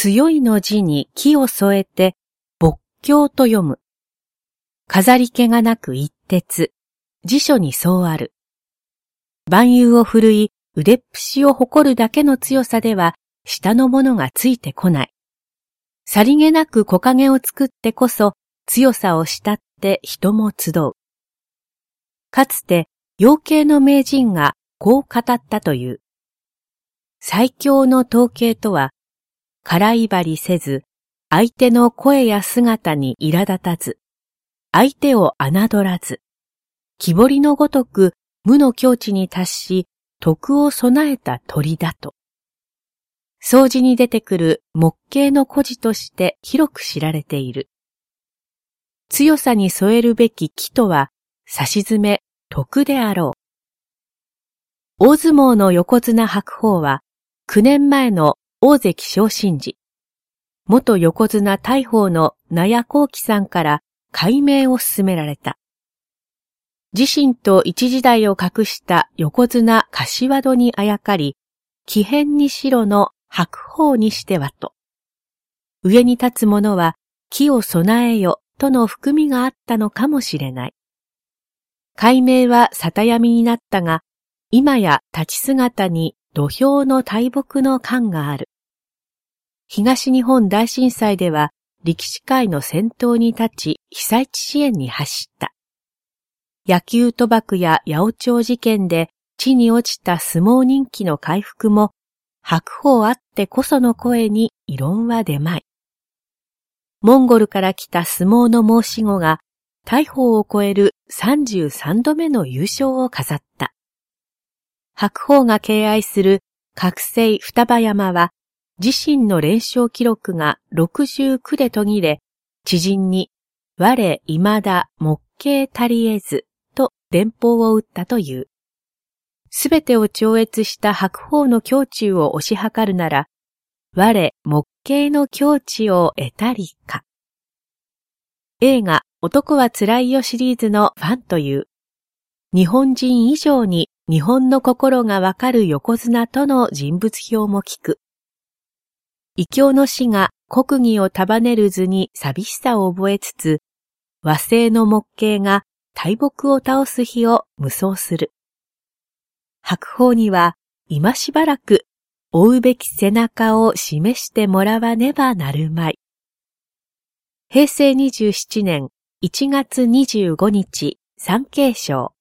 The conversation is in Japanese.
強いの字に木を添えて、没強と読む。飾り気がなく一徹。辞書にそうある。蛮勇を振るい、腕っぷしを誇るだけの強さでは、下の者がついてこない。さりげなく木陰を作ってこそ、強さを慕って人も集う。かつて、養鶏の名人がこう語ったという。最強の統計とは、空威張りせず、相手の声や姿に苛立たず、相手を侮らず、木彫りのごとく無の境地に達し、徳を備えた鳥だと。掃除に出てくる木系の故事として広く知られている。強さに添えるべき木とは、さしずめ徳であろう。大相撲の横綱白鵬は、9年前の大関昇進時、元横綱大鵬の納谷幸喜さんから改名を勧められた。自身と一時代を隠した横綱柏戸にあやかり、奇変に白の白鵬にしてはと。上に立つ者は木を備えよとの含みがあったのかもしれない。改名は里闇になったが、今や立ち姿に土俵の大木の感がある。東日本大震災では力士会の先頭に立ち被災地支援に走った。野球賭博や八百長事件で地に落ちた相撲人気の回復も白鵬あってこその声に異論は出まい。モンゴルから来た相撲の申し子が大鵬を超える33度目の優勝を飾った。白鵬が敬愛する覚醒双葉山は自身の連勝記録が69で途切れ、知人に我未だ木系足り得ずと電報を打ったという。すべてを超越した白鵬の胸中を推し量るなら、我木系の境地を得たりか。映画男はつらいよシリーズのファンという、日本人以上に日本の心がわかる横綱との人物評も聞く。異教の死が国技を束ねる図に寂しさを覚えつつ、和製の木系が大木を倒す日を無双する。白鵬には今しばらく追うべき背中を示してもらわねばなるまい。平成27年1月25日、三慶賞。